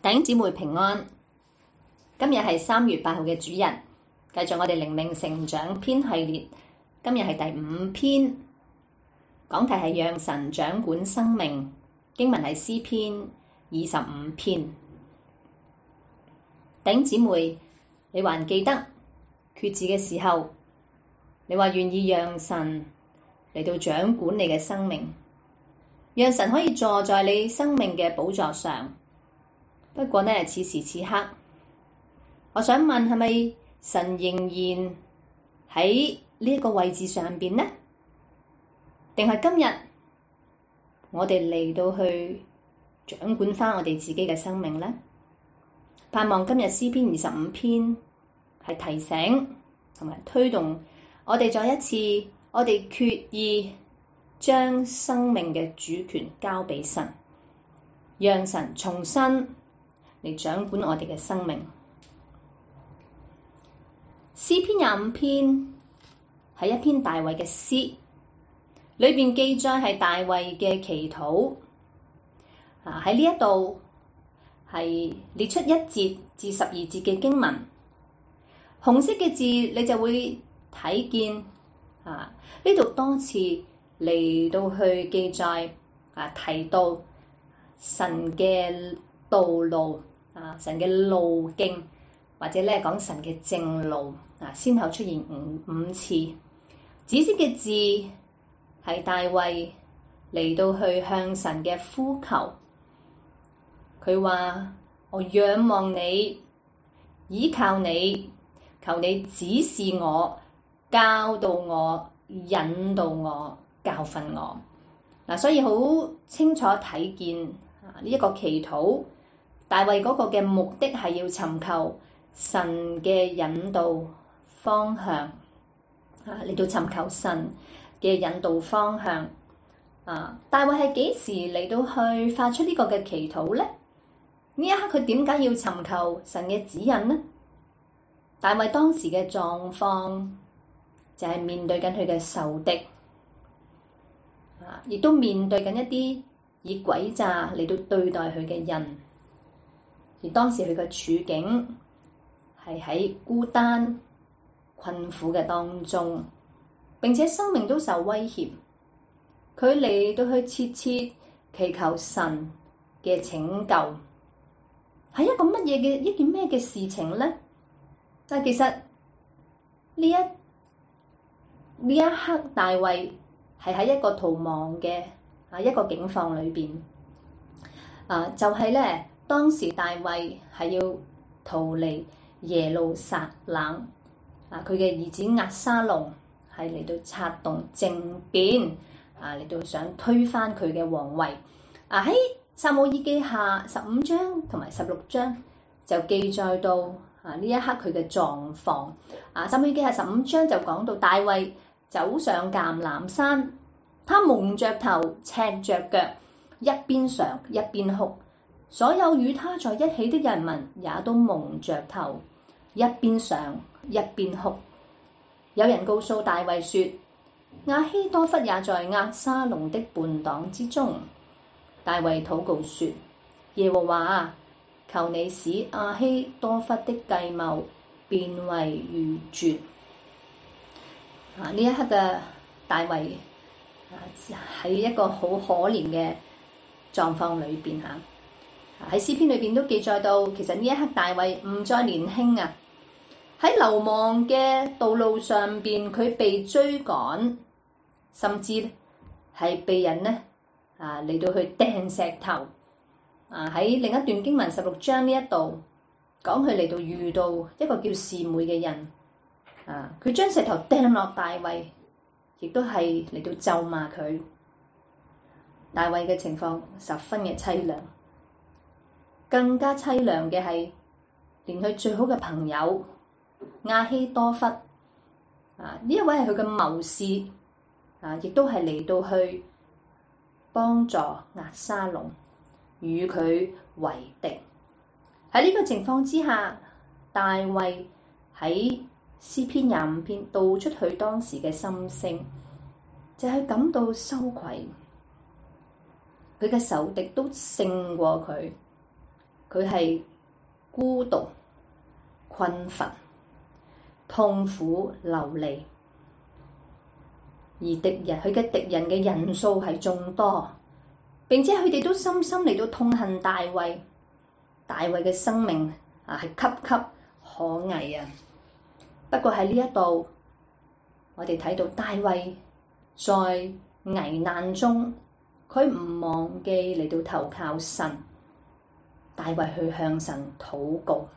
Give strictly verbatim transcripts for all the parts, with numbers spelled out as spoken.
弟兄姊妹平安，今日係三月八號嘅主日，繼續我哋靈命成長篇系列，今日係第五篇，講題係讓神掌管生命，經文係詩篇二十五篇。弟兄姊妹，你還記得決志嘅時候，你話願意讓神嚟到掌管你嘅生命，讓神可以坐在你生命嘅寶座上。不過呢，此時此刻，我想問，係咪神仍然喺呢一個位置上邊呢？定係今日我哋嚟到去掌管翻我哋自己嘅生命呢？盼望今日詩篇二十五篇係提醒同埋推動我哋再一次，我哋決意將生命嘅主權交俾神，讓神重新嚟掌管我哋嘅生命。詩篇廿五篇係一篇大衛嘅詩，裏邊記載係大衛嘅祈禱。啊，喺呢一度係列出一節至十二節嘅經文，紅色嘅字你就會睇見啊，呢度多次嚟到去記載啊，提到神嘅道路啊，神嘅路徑，或者咧講神嘅正路啊，先後出現五五次。紫色嘅字係大衛嚟到去向神嘅呼求，佢話：我仰望你，倚靠你，求你指示我，教導我，引導我，教訓我。嗱、啊，所以好清楚睇見啊呢一個祈禱。大衛嗰個嘅目的係要尋求神嘅引導方向，啊嚟到尋求神嘅引導方向。啊，大衛係幾時嚟到去發出呢個嘅祈禱呢？呢一刻佢點解要尋求神嘅指引呢？大衛當時嘅狀況就係面對緊佢嘅仇敵，啊，亦都面對緊一啲以詭詐嚟到對待佢嘅人。而當時佢嘅處境係喺孤單困苦嘅當中，並且生命都受威脅。佢嚟到去切切祈求神嘅拯救，係一個乜嘢嘅一件咩嘅事情呢？但其實呢一呢一刻，大衛係喺一個逃亡嘅啊一個境況裏邊啊，就係咧。當時大衛係要逃離耶路撒冷，啊，佢嘅兒子押沙龍係嚟到策動政變，啊，嚟到想推翻佢嘅皇位。啊，喺撒母耳記下十五章同埋十六章就記載到啊呢一刻佢嘅狀況。啊，撒母耳記下十五章就講到大衛走上橄欖山，他蒙着頭，赤着腳，一邊上一邊哭。所有與他在一起的人民也都蒙着頭，一邊上一邊哭。有人告訴大衛說：亞希多弗也在押沙龍的叛黨之中。大衛禱告說：耶和華啊，求你使亞希多弗的計謀變為愚拙。啊！呢一刻嘅大衛喺一個好可憐嘅狀況裏邊嚇。喺詩篇裏邊都記載到，其實呢一刻大衛唔再年輕啊！喺流亡嘅道路上邊，佢被追趕，甚至係被人咧啊嚟到去掟石頭啊！喺另一段經文十六章呢一度講佢嚟到遇到一個叫示每嘅人啊，佢將石頭掟落大衛，亦都係嚟到咒罵佢。大衛嘅情況十分嘅凄涼。更加凄涼嘅係，連佢最好嘅朋友亞希多弗啊，呢一位係佢嘅謀士啊，亦都係嚟到去幫助押沙龍，與佢為敵。喺呢個情況之下，大衛喺詩篇廿五篇道出佢當時嘅心聲，就係感到羞愧，佢嘅仇敵都勝過佢。 佢係孤獨、困乏、痛苦流離，而敵人佢嘅敵人嘅人數係眾多，並且佢哋都深深嚟到痛恨大衛。大衛嘅生命啊係岌岌可危啊！不過喺呢一度，我哋睇到大衛在危難中，佢唔忘記嚟到投靠神。大衛去向神禱告。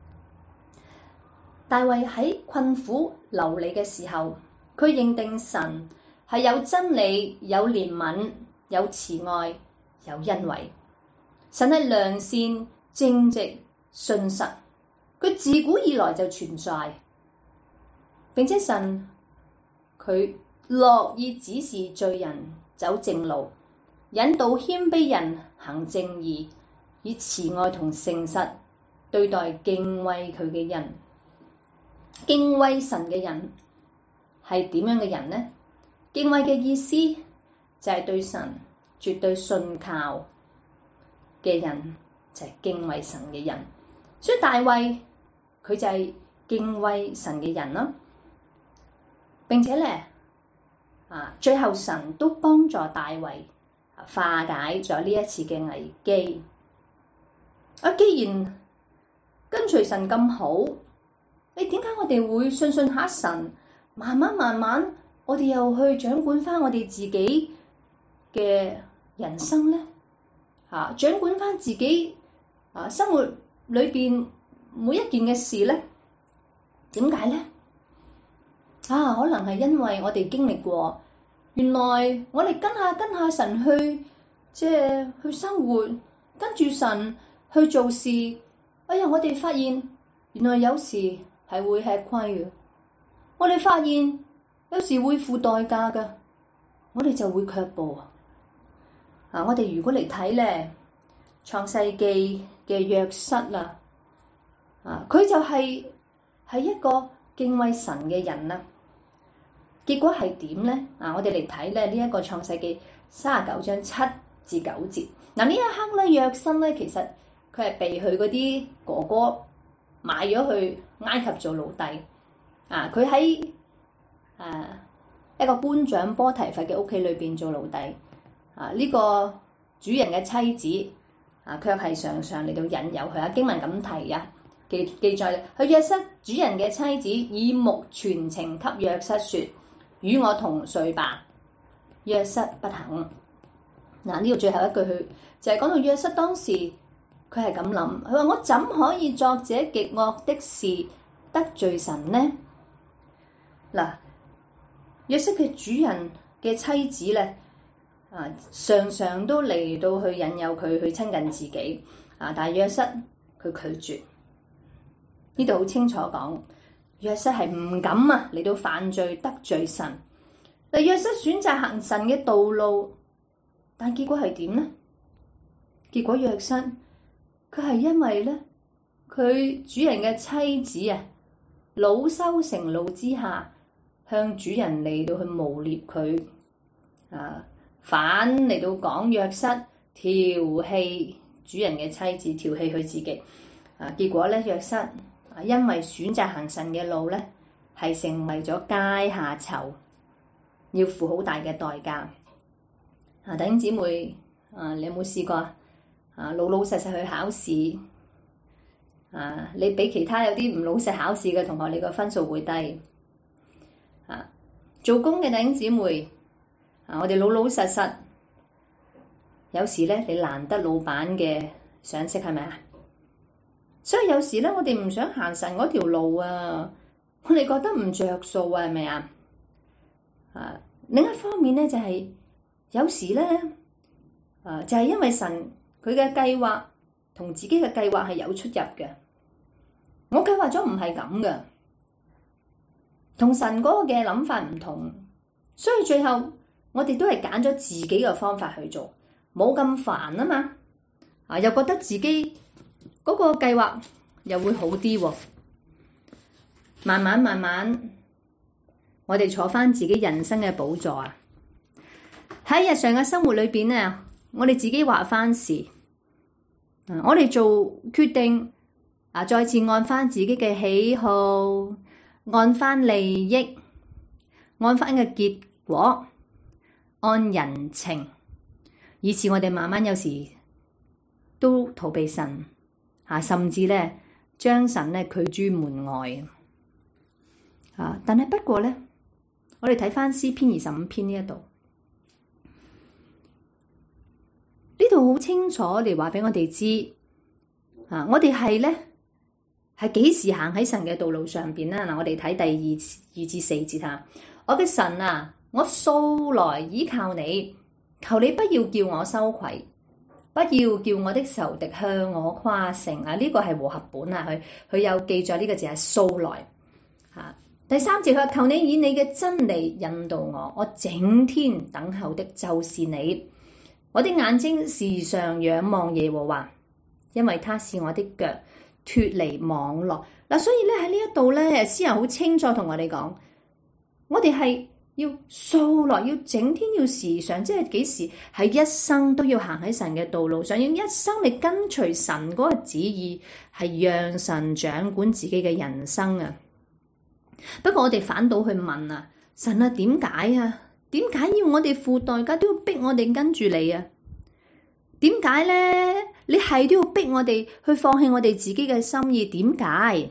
大衛喺困苦流離嘅時候，佢認定神係有真理、有憐憫、有慈愛、有恩惠。神係良善、正直、信實，佢自古以來就存在。並且神佢樂意指示罪人走正路，引導謙卑人行正義，以慈愛同誠實對待敬畏佢嘅人。敬畏神嘅人係點樣嘅人呢？敬畏嘅意思就係對神絕對信靠嘅人，就係敬畏神嘅人。所以大衛佢就係敬畏神嘅人啦。並且咧啊，最後神都幫助大衛化解咗呢一次嘅危機。啊，既然跟隨神咁好，你點解我哋會信信下神，慢慢慢慢，我哋又去掌管翻我哋自己嘅人生咧？啊，掌管翻自己啊生活裏邊每一件嘅事咧？點解咧？啊，可能係因為我哋經歷過，原來我哋跟下跟下神去，即係去生活，跟住神去做事。哎呀，我哋發現原來有時係會吃虧嘅，我哋發現有時會付代價㗎，我哋就會卻步啊！啊，我哋如果嚟睇咧《創世記》嘅約瑟啦，啊，佢就係、是、係一個敬畏神嘅人啦。結果係點咧？啊，我哋嚟睇咧呢一個創世記三十九章七至九節。嗱，呢一刻咧，約瑟咧其實佢係被佢嗰啲哥哥買咗去埃及做奴隸。啊，佢喺誒一個官長波提乏嘅屋企裏邊做奴隸。啊，呢、這個主人嘅妻子啊，卻係常常嚟到引誘佢。啊，經文咁提啊，記記載佢約瑟主人嘅妻子以目傳情給約瑟說：與我同睡吧。約瑟不肯。嗱，呢個最後一句佢就係講到約瑟當時佢係咁諗，佢話我怎可以作這極惡的事得罪神呢？嗱，約瑟嘅主人嘅妻子咧啊，常常都嚟到去引誘佢去親近自己啊，但係約瑟佢拒絕。呢度好清楚講，約瑟係唔敢啊嚟到犯罪得罪神。但約瑟選擇行神嘅道路，但結果係點呢？結果約瑟佢係因為咧，佢主人嘅妻子啊，惱羞成怒之下，向主人嚟到去誣衊佢啊，反嚟到講約瑟調戲主人嘅妻子，調戲佢自己啊。結果咧，約瑟啊，因為選擇行神嘅路咧，係成為咗階下囚，要付好大嘅代價。啊，弟兄姊妹啊，你有冇試過啊？老老實實去考試啊，你比其他有啲唔老實考試嘅同學，你個分數會低啊。做工嘅弟兄姊妹啊，我哋老老實實，有時咧你難得老闆嘅賞識，係咪啊？所以有時咧，我哋唔想行神嗰條路啊，我哋覺得唔着數啊，係咪啊？啊，另一方面咧就係、是、有時咧，啊就係、是、因為神佢嘅計劃同自己嘅計劃係有出入嘅。我計劃咗唔係咁嘅，同神嗰個嘅諗法唔同，所以最後我哋都係揀咗自己嘅方法去做，冇咁煩啊嘛。啊，又覺得自己嗰個計劃又會好啲喎。慢慢慢慢，我哋坐翻自己人生嘅寶座啊！喺日常嘅生活裏邊咧，我哋自己話翻事啊，我哋做決定啊，再次按翻自己嘅喜好，按翻利益，按翻嘅結果，按人情，以致我哋慢慢有時都逃避神，啊，甚至咧將神咧拒諸門外。啊，但係不過咧，我哋睇翻詩篇二十五篇呢一度，呢度好清楚地話俾我哋知，啊，我哋係咧係幾時行喺神嘅道路上邊咧？嗱，我哋睇第二二至四節吓，我嘅神啊，我素來倚靠你，求你不要叫我羞愧，不要叫我的仇敵向我誇勝啊！呢、這個係和合本啊，佢佢有記載呢個字係素來吓。第三節佢話，求你以你嘅真理引導我，我整天等候的就是你。我的眼睛時常仰望耶和華，因為他是我的腳脫離網絡。嗱，所以咧喺呢一度咧，詩人好清楚同我哋講，我哋係要素來，要整天，要時常，即係幾時係一生都要行喺神嘅道路上，要一生你跟隨神嗰個旨意，係讓神掌管自己嘅人生啊！不過我哋反倒去問啊，神啊，點解啊？點解要我哋付代價，都要逼我哋跟住你啊？點解咧？你係都要逼我哋去放棄我哋自己嘅心意？點解？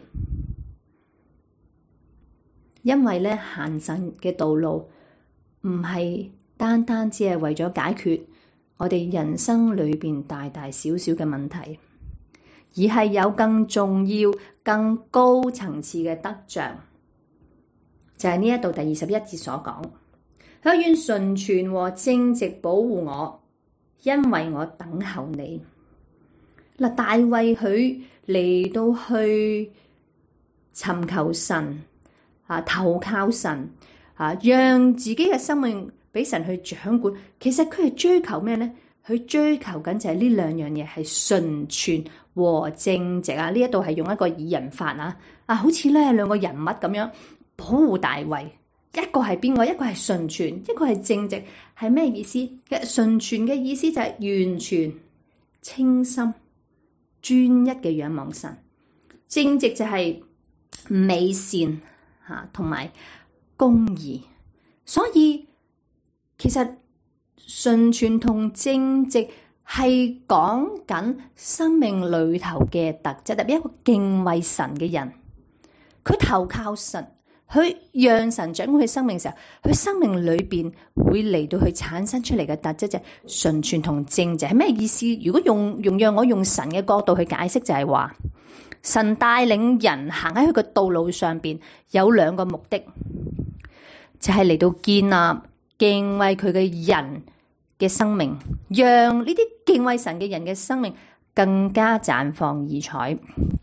因為咧，行神嘅道路唔係單單只係為咗解決我哋人生裏邊大大小小嘅問題，而係有更重要、更高層次嘅得着。就係呢一度第二十一節所講，佢願純全和正直保護我，因為我等候你。嗱，大衛佢嚟到去尋求神啊，投靠神啊，讓自己嘅生命俾神去掌管。其實佢係追求咩咧？佢追求緊就係呢兩樣嘢，係純全和正直啊！呢一度係用一個擬人法啊，啊，好似咧兩個人物咁樣。保護大衛，一個係邊個？一個係純全，一個係正直，係咩意思？其實純全嘅意思就係完全、清心、專一嘅仰望神；正直就係美善吓，同埋公義。所以其實純全同正直係講緊生命裏頭嘅特質，特別一個敬畏神嘅人，佢投靠神。佢讓神掌管佢生命嘅時候，佢生命裏邊會嚟到去產生出嚟嘅特質就係純全同正直。係咩意思？如果用用讓我用神嘅角度去解釋，就係話神帶領人行喺佢嘅道路上邊有兩個目的，就係嚟到建立敬畏佢嘅人嘅生命，讓呢啲敬畏神嘅人嘅生命更加綻放異彩。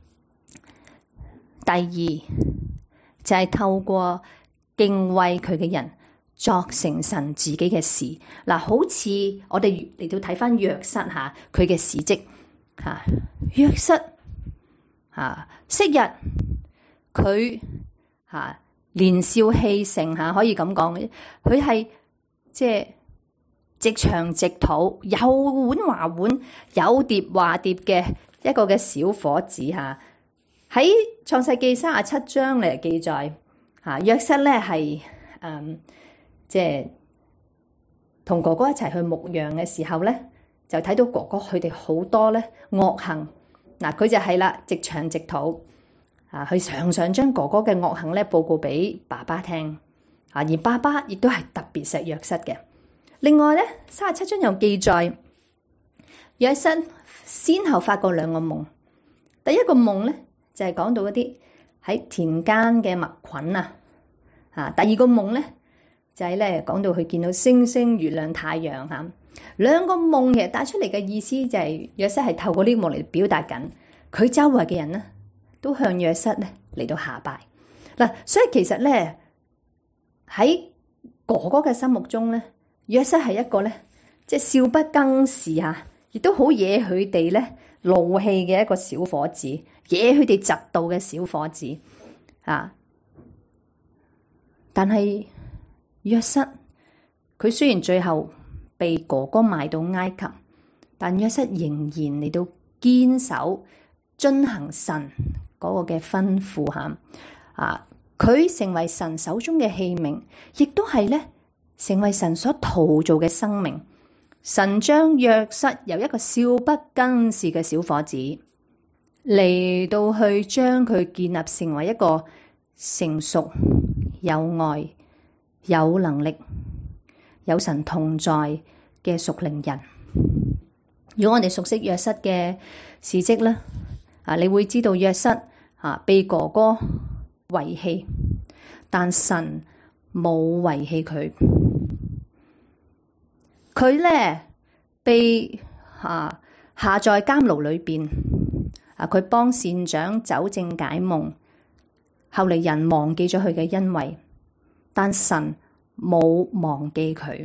第二就係透過敬畏佢嘅人作成神自己嘅事。嗱，好似我哋嚟到睇翻約瑟吓佢嘅事蹟吓，約瑟吓昔日佢吓年少氣盛吓，可以咁講，佢係即係直腸直肚，有碗話碗，有碟話碟嘅一個嘅小伙子吓。喺創世記三十七章嚟記載，吓約瑟咧係誒，即係同哥哥一齊去牧羊嘅時候咧，就睇到哥哥佢哋好多咧惡行，嗱佢就係啦，直腸直肚，啊佢常常將哥哥嘅惡行咧報告俾爸爸聽，啊而爸爸亦都係特別錫約瑟嘅。另外咧，三十七章又記載，約瑟先後發過兩個夢，第一個夢咧。就係講到一啲喺田間嘅麥捆啊，啊，第二個夢咧就係咧講到佢見到星星、月亮、太陽吓，兩個夢其實帶出嚟嘅意思就係約瑟係透過呢個夢嚟表達緊佢周圍嘅人咧都向約瑟咧嚟到下拜嗱，所以其實咧喺哥哥嘅心目中咧，約瑟係一個咧即係少不更事啊，亦都好惹佢哋咧怒氣嘅一個小伙子，惹佢哋嫉妒嘅小伙子啊！但係約瑟佢雖然最後被哥哥賣到埃及，但約瑟仍然嚟到堅守遵行神嗰個嘅吩咐吓啊！佢成為神手中嘅器皿，亦都係咧成為神所陶造嘅生命。神將約瑟由一個少不更事嘅小伙子嚟到去將佢建立成為一個成熟、有愛、有能力、有神同在嘅屬靈人。如果我哋熟悉約瑟嘅事蹟咧，啊，你會知道約瑟啊被哥哥遺棄，但神冇遺棄佢。佢咧被啊下在監牢裏邊，啊佢幫善長酒政解夢，後嚟人忘記咗佢嘅恩惠，但神冇忘記佢。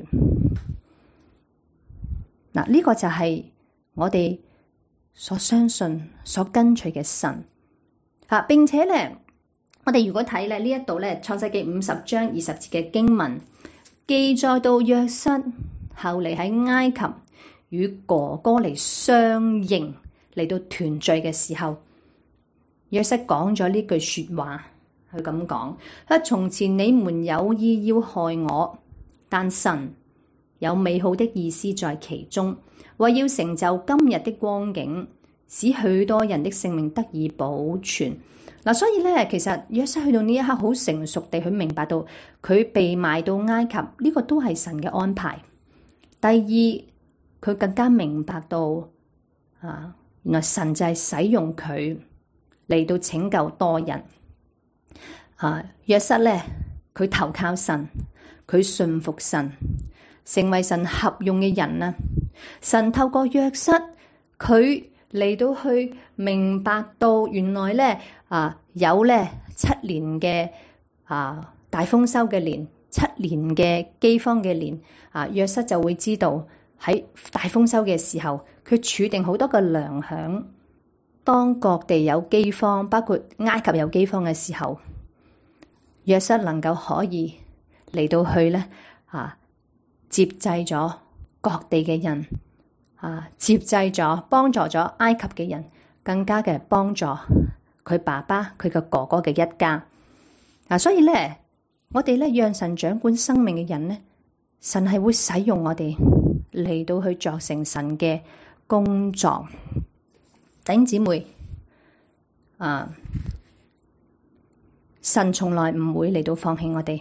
嗱、啊，呢、這個就係我哋所相信、所跟隨嘅神。吓、啊，並且咧，我哋如果睇咧呢一度咧，創世記五十章二十節嘅經文記載到約瑟後嚟喺埃及與哥哥嚟相認，嚟到團聚嘅時候，約瑟講咗呢句說話，佢咁講：啊，從前你們有意要害我，但神有美好的意思在其中，為要成就今日的光景，使許多人的性命得以保存。嗱，所以咧，其實約瑟去到呢一刻好成熟地去明白到，佢被賣到埃及呢、這個都係神嘅安排。第二，佢更加明白到啊，原來神就係使用佢嚟到拯救多人。啊，約瑟咧，佢投靠神，佢信服神，成為神合用嘅人啊！神透過約瑟，佢嚟到去明白到，原來咧啊有咧七年嘅啊大豐收嘅年，七年嘅饑荒嘅年啊，約瑟就會知道喺大豐收嘅時候，佢儲定好多嘅糧餉。當各地有饑荒，包括埃及有饑荒嘅時候，約瑟能夠可以嚟到去咧啊接濟咗各地嘅人啊，接濟咗幫助咗埃及嘅人，更加嘅幫助佢爸爸佢嘅哥哥嘅一家啊。所以咧，我哋咧讓神掌管生命嘅人咧，神係會使用我哋嚟到去作成神嘅工作。弟兄姊妹啊，神從來唔會嚟到放棄我哋。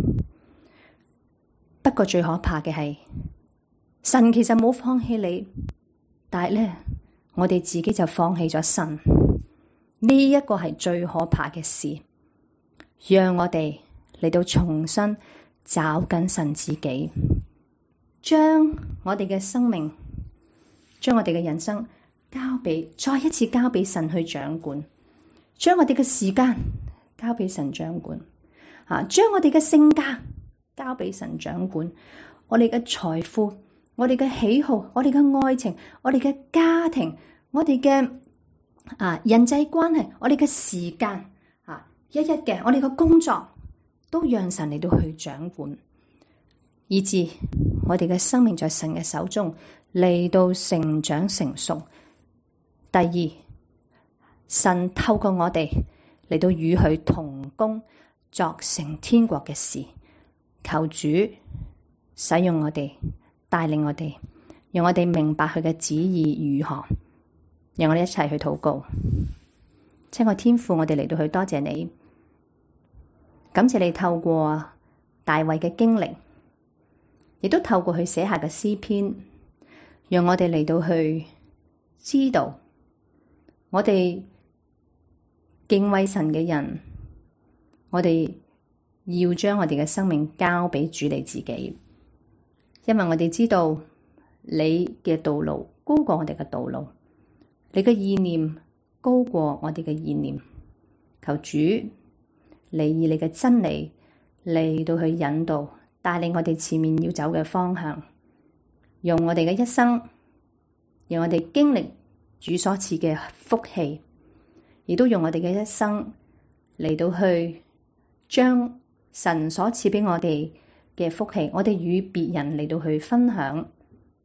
不過最可怕嘅係，神其實冇放棄你，但係咧，我哋自己就放棄咗神。呢一個係最可怕嘅事，讓我哋嚟到重新找緊神自己，將我哋嘅生命，將我哋嘅人生交俾，再一次交俾神去掌管，將我哋嘅時間交俾神掌管，啊，將我哋嘅性格交俾神掌管，我哋嘅財富，我哋嘅喜好，我哋嘅愛情，我哋嘅家庭，我哋嘅啊人際關係，我哋嘅時間啊，一一嘅，我哋嘅工作都讓神嚟到去掌管，以致我哋嘅生命在神嘅手中嚟到成長成熟。第二，神透過我哋嚟到與佢同工，作成天國嘅事。求主使用我哋，帶領我哋，讓我哋明白佢嘅旨意如何。讓我哋一齊去禱告。親愛天父，我哋嚟到去多謝你，感謝你透過大衛嘅經歷，亦都透過佢寫下嘅詩篇，讓我哋嚟到去知道，我哋敬畏神嘅人，我哋要將我哋嘅生命交俾主你自己，因為我哋知道你嘅道路高過我哋嘅道路，你嘅意念高過我哋嘅意念。求主你以你嘅真理嚟到去引導帶領我哋前面要走嘅方向，用我哋嘅一生，讓我哋經歷主所賜嘅福氣，亦都用我哋嘅一生嚟到去將神所賜俾我哋嘅福氣，我哋與別人嚟到去分享，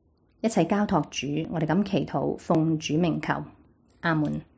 一切交託主，我哋咁祈禱，奉主名求，阿門。